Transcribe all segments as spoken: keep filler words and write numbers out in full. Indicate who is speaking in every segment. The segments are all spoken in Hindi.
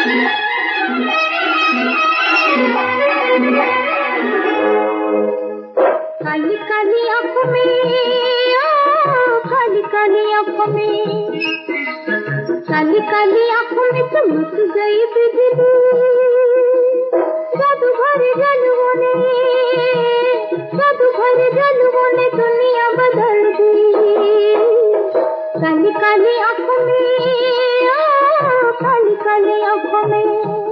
Speaker 1: काली काली आँखों में, काली काली आँखों में, काली काली आँखों में चमक गई बिजली, जादू भरे जलवों ने, जादू भरे जलवों ने दुनिया बदल दी। काली काली आँखों में, काली काली आँखों में।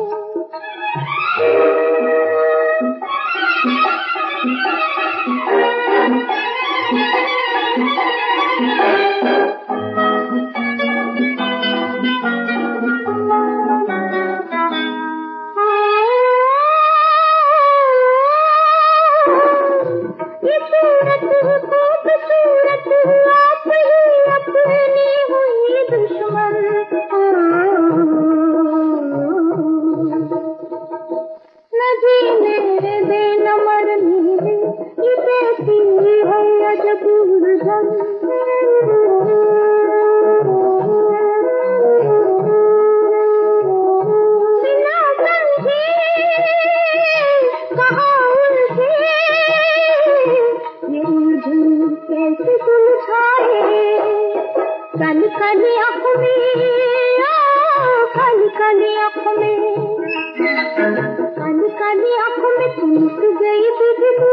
Speaker 1: काली काली आँखों में, काली काली आँखों में, काली काली आँखों में चमक गई बिजली,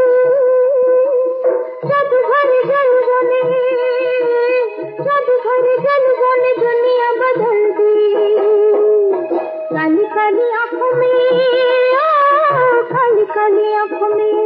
Speaker 1: जादू भरे जलवों ने, जादू भरे जलवों ने दुनिया बदल दी। काली काली आँखों में, काली काली आँखों में।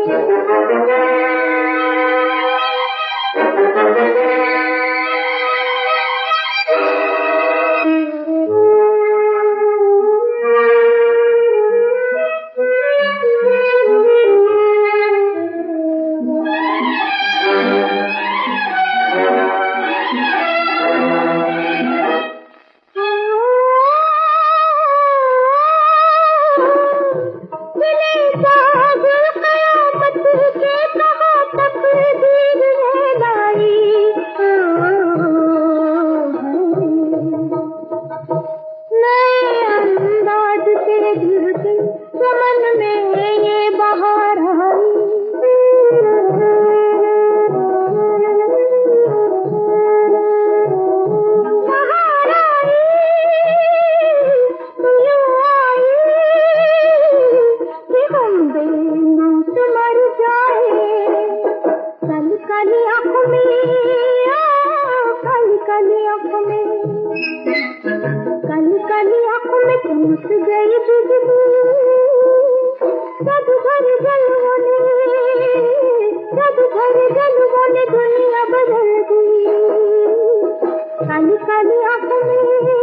Speaker 1: काली आँखों में, काली काली आँखों में, काली काली आँखों में चमक गई बिजली, जादू भरे जलवों ने, जादू भरे जलवों ने दुनिया बदल दी। काली काली आँखों में।